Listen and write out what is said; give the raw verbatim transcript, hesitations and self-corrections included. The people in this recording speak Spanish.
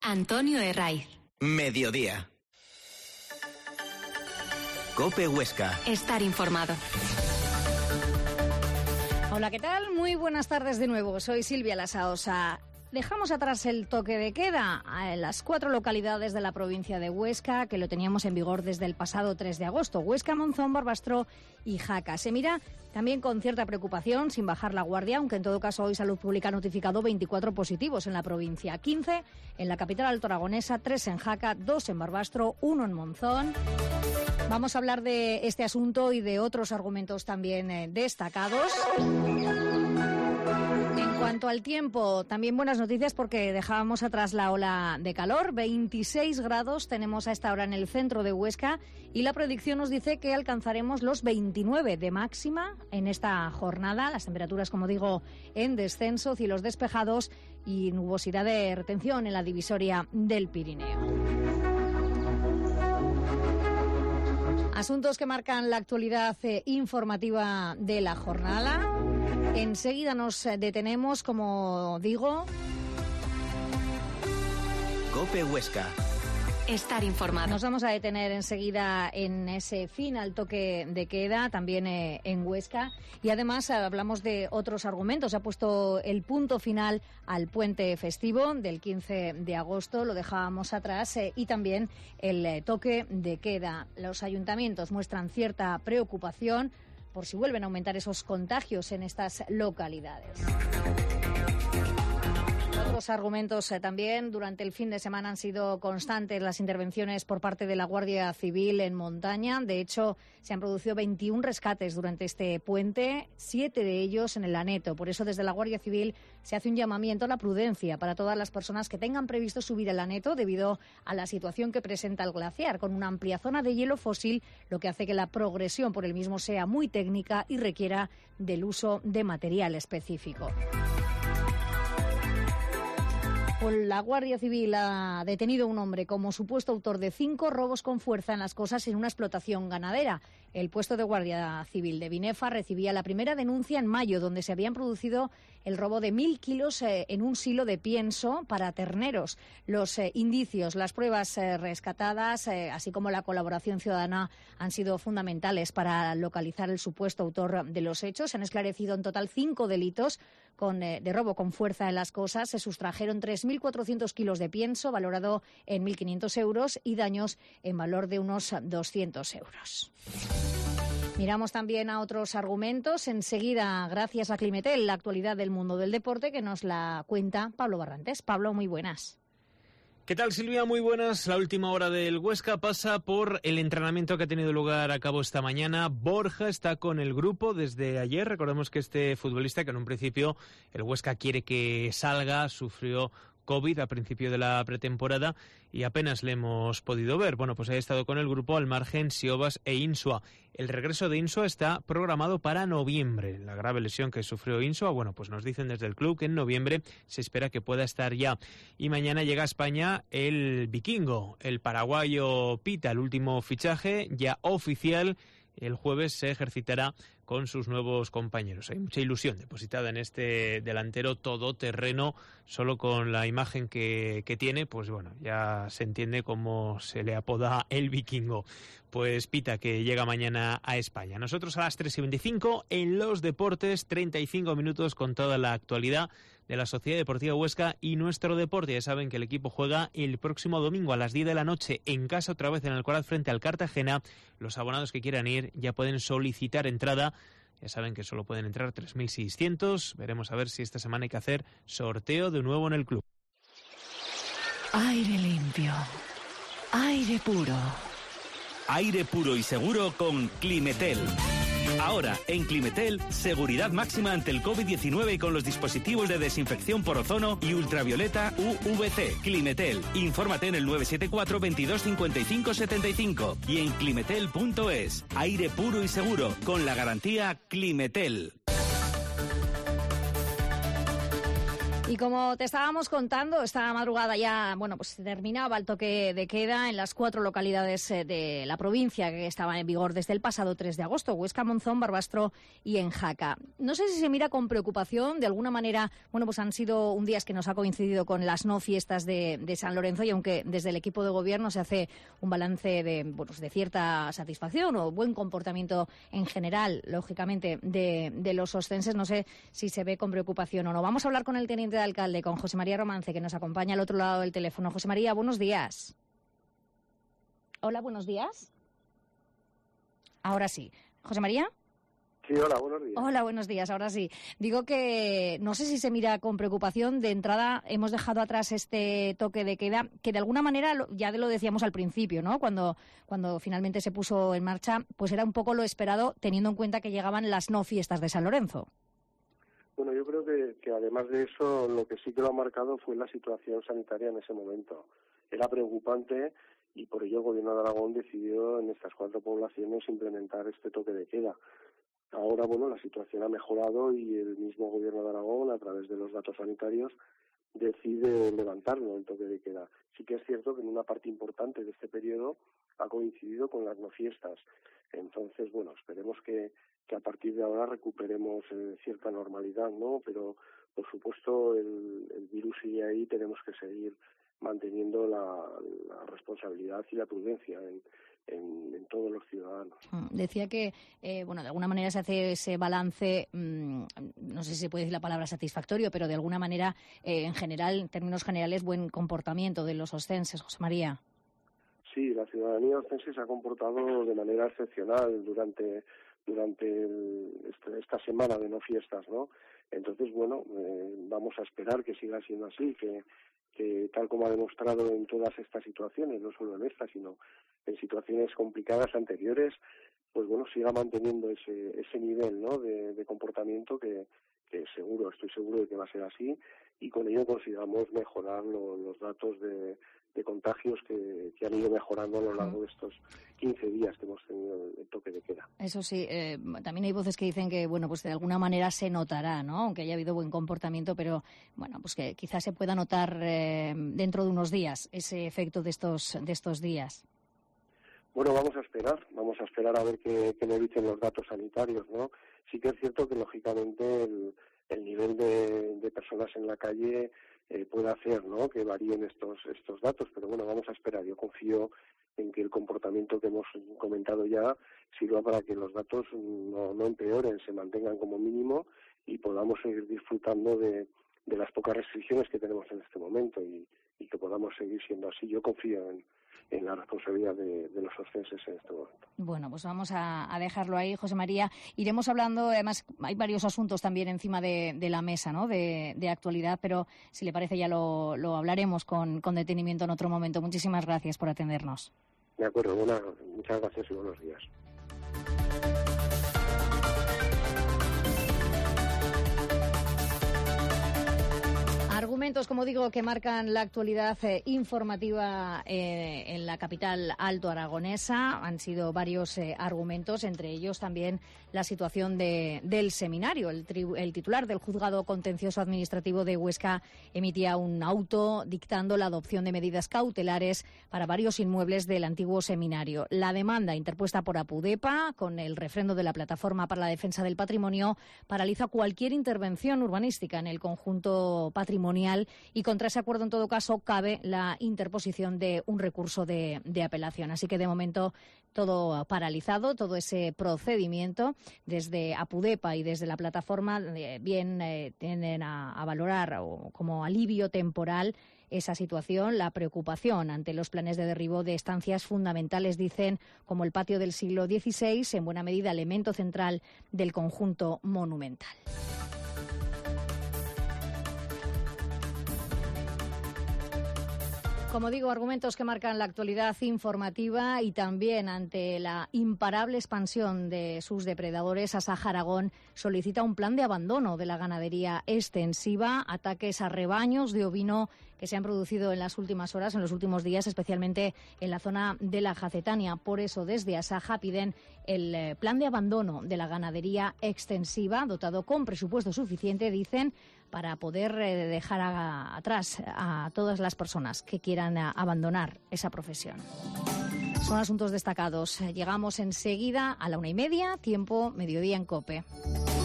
Antonio Herraiz. Mediodía. COPE Huesca. Estar informado. Hola, ¿qué tal? Muy buenas tardes de nuevo. Soy Silvia Lasaosa. Dejamos atrás el toque de queda en las cuatro localidades de la provincia de Huesca, que lo teníamos en vigor desde el pasado tres de agosto. Huesca, Monzón, Barbastro y Jaca. Se mira también con cierta preocupación, sin bajar la guardia, aunque en todo caso hoy Salud Pública ha notificado veinticuatro positivos en la provincia. quince en la capital altoaragonesa, tres en Jaca, dos en Barbastro, uno en Monzón. Vamos a hablar de este asunto y de otros argumentos también eh, destacados. En cuanto al tiempo, también buenas noticias porque dejábamos atrás la ola de calor. veintiséis grados tenemos a esta hora en el centro de Huesca y la predicción nos dice que alcanzaremos los veintinueve de máxima en esta jornada. Las temperaturas, como digo, en descenso, cielos despejados y nubosidad de retención en la divisoria del Pirineo. Asuntos que marcan la actualidad eh, informativa de la jornada. Enseguida nos detenemos, como digo. COPE Huesca. Estar informado. Nos vamos a detener enseguida en ese fin al toque de queda, también eh, en Huesca. Y además eh, hablamos de otros argumentos. Se ha puesto el punto final al puente festivo del quince de agosto, lo dejábamos atrás, eh, y también el eh, toque de queda. Los ayuntamientos muestran cierta preocupación por si vuelven a aumentar esos contagios en estas localidades. Otros argumentos eh, también. Durante el fin de semana han sido constantes las intervenciones por parte de la Guardia Civil en montaña. De hecho, se han producido veintiún rescates durante este puente, siete de ellos en el Aneto. Por eso, desde la Guardia Civil se hace un llamamiento a la prudencia para todas las personas que tengan previsto subir al Aneto debido a la situación que presenta el glaciar, con una amplia zona de hielo fósil, lo que hace que la progresión por el mismo sea muy técnica y requiera del uso de material específico. La Guardia Civil ha detenido a un hombre como supuesto autor de cinco robos con fuerza en Las Cosas en una explotación ganadera. El puesto de Guardia Civil de Binefa recibía la primera denuncia en mayo, donde se habían producido el robo de mil kilos eh, en un silo de pienso para terneros. Los eh, indicios, las pruebas eh, rescatadas, eh, así como la colaboración ciudadana, han sido fundamentales para localizar el supuesto autor de los hechos. Se han esclarecido en total cinco delitos con, eh, de robo con fuerza en Las Cosas. Se sustrajeron tres mil cuatrocientos kilos de pienso, valorado en mil quinientos euros, y daños en valor de unos doscientos euros. Miramos también a otros argumentos. Enseguida, gracias a Climetel, la actualidad del mundo del deporte, que nos la cuenta Pablo Barrantes. Pablo, muy buenas. ¿Qué tal, Silvia? Muy buenas. La última hora del Huesca pasa por el entrenamiento que ha tenido lugar a cabo esta mañana. Borja está con el grupo desde ayer. Recordemos que este futbolista, que en un principio el Huesca quiere que salga, sufrió COVID a principio de la pretemporada y apenas le hemos podido ver. Bueno, pues ha estado con el grupo al margen Siobas e Insua. El regreso de Insua está programado para noviembre. La grave lesión que sufrió Insua, bueno, pues nos dicen desde el club que en noviembre se espera que pueda estar ya. Y mañana llega a España el vikingo, el paraguayo Pita, el último fichaje ya oficial. El jueves se ejercitará con sus nuevos compañeros. Hay mucha ilusión depositada en este delantero todoterreno, solo con la imagen que, que tiene, pues bueno, ya se entiende cómo se le apoda el vikingo. Pues Pita, que llega mañana a España. Nosotros a las tres y veinticinco en los deportes, treinta y cinco minutos con toda la actualidad de la Sociedad Deportiva Huesca y nuestro deporte. Ya saben que el equipo juega el próximo domingo a las diez de la noche en casa, otra vez en Alcoraz frente al Cartagena. Los abonados que quieran ir ya pueden solicitar entrada. Ya saben que solo pueden entrar tres mil seiscientos. Veremos a ver si esta semana hay que hacer sorteo de nuevo en el club. Aire limpio, aire puro. Aire puro y seguro con Climetel. Ahora, en Climetel, seguridad máxima ante el COVID diecinueve con los dispositivos de desinfección por ozono y ultravioleta U V C. Climetel. Infórmate en el nueve siete cuatro, veintidós, cincuenta y cinco, setenta y cinco y en climetel punto es. Aire puro y seguro con la garantía Climetel. Y como te estábamos contando, esta madrugada ya, bueno, pues terminaba el toque de queda en las cuatro localidades de la provincia que estaban en vigor desde el pasado tres de agosto, Huesca, Monzón, Barbastro y en Jaca. No sé si se mira con preocupación, de alguna manera, bueno, pues han sido un día que nos ha coincidido con las no fiestas de, de San Lorenzo, y aunque desde el equipo de gobierno se hace un balance de, bueno, pues de cierta satisfacción o buen comportamiento en general, lógicamente, de, de los oscenses, no sé si se ve con preocupación o no. Vamos a hablar con el teniente de alcalde, con José María Romance, que nos acompaña al otro lado del teléfono. José María, buenos días. Hola, buenos días. Ahora sí. José María. Sí, hola, buenos días. Hola, buenos días, ahora sí. Digo que no sé si se mira con preocupación. De entrada, hemos dejado atrás este toque de queda, que de alguna manera, ya lo decíamos al principio, ¿no? Cuando, cuando finalmente se puso en marcha, pues era un poco lo esperado, teniendo en cuenta que llegaban las no fiestas de San Lorenzo. Bueno, yo creo que, que además de eso, lo que sí que lo ha marcado fue la situación sanitaria en ese momento. Era preocupante y por ello el Gobierno de Aragón decidió en estas cuatro poblaciones implementar este toque de queda. Ahora, bueno, la situación ha mejorado y el mismo Gobierno de Aragón, a través de los datos sanitarios, decide levantarlo, el toque de queda. Sí que es cierto que en una parte importante de este periodo ha coincidido con las no fiestas. Entonces, bueno, esperemos que, que a partir de ahora recuperemos eh, cierta normalidad, ¿no? Pero, por supuesto, el, el virus sigue ahí, tenemos que seguir manteniendo la, la responsabilidad y la prudencia en, en, en todos los ciudadanos. Decía que, eh, bueno, de alguna manera se hace ese balance, mmm, no sé si se puede decir la palabra satisfactorio, pero de alguna manera, eh, en general, en términos generales, buen comportamiento de los oscenses, José María. Sí, la ciudadanía oscense se ha comportado de manera excepcional durante durante el, este, esta semana de no fiestas, ¿no? Entonces, bueno, eh, vamos a esperar que siga siendo así, que, que tal como ha demostrado en todas estas situaciones, no solo en esta, sino en situaciones complicadas anteriores, pues bueno, siga manteniendo ese ese nivel, ¿no?, de, de comportamiento que, que seguro, estoy seguro de que va a ser así, y con ello consigamos mejorar lo, los datos de, de contagios que, que han ido mejorando a lo largo de estos quince días que hemos tenido el, el toque de queda. Eso sí, eh, también hay voces que dicen que, bueno, pues de alguna manera se notará, ¿no?, aunque haya habido buen comportamiento, pero bueno, pues que quizás se pueda notar eh, dentro de unos días ese efecto de estos de estos días. Bueno, vamos a esperar, vamos a esperar a ver qué, qué nos dicen los datos sanitarios, ¿no? Sí que es cierto que, lógicamente, el, el nivel de, de personas en la calle eh, puede hacer, ¿no?, que varíen estos estos datos, pero bueno, vamos a esperar. Yo confío en que el comportamiento que hemos comentado ya sirva para que los datos no, no empeoren, se mantengan como mínimo y podamos seguir disfrutando de, de las pocas restricciones que tenemos en este momento y, y que podamos seguir siendo así. Yo confío en en la responsabilidad de, de los oscenses en este momento. Bueno, pues vamos a, a dejarlo ahí, José María. Iremos hablando, además hay varios asuntos también encima de, de la mesa, ¿no?, de, de actualidad, pero si le parece ya lo, lo hablaremos con, con detenimiento en otro momento. Muchísimas gracias por atendernos. De acuerdo, buena, muchas gracias y buenos días. Argumentos, como digo, que marcan la actualidad eh, informativa eh, en la capital alto aragonesa. Han sido varios eh, argumentos, entre ellos también la situación de, del seminario. El, tri, el titular del Juzgado Contencioso Administrativo de Huesca emitía un auto dictando la adopción de medidas cautelares para varios inmuebles del antiguo seminario. La demanda interpuesta por APUDEPA, con el refrendo de la Plataforma para la Defensa del Patrimonio, paraliza cualquier intervención urbanística en el conjunto patrimonial, y contra ese acuerdo, en todo caso, cabe la interposición de un recurso de, de apelación. Así que, de momento, todo paralizado, todo ese procedimiento. Desde APUDEPA y desde la plataforma eh, bien eh, tienden a, a valorar o, como alivio temporal esa situación, la preocupación ante los planes de derribo de estancias fundamentales, dicen, como el patio del siglo dieciséis, en buena medida elemento central del conjunto monumental. Como digo, argumentos que marcan la actualidad informativa, y también ante la imparable expansión de sus depredadores, Asaja Aragón solicita un plan de abandono de la ganadería extensiva, ataques a rebaños de ovino que se han producido en las últimas horas, en los últimos días, especialmente en la zona de la Jacetania. Por eso, desde Asaja piden el plan de abandono de la ganadería extensiva, dotado con presupuesto suficiente, dicen, para poder eh, dejar a, atrás a todas las personas que quieran a, abandonar esa profesión. Son asuntos destacados. Llegamos enseguida a la una y media, tiempo mediodía en COPE.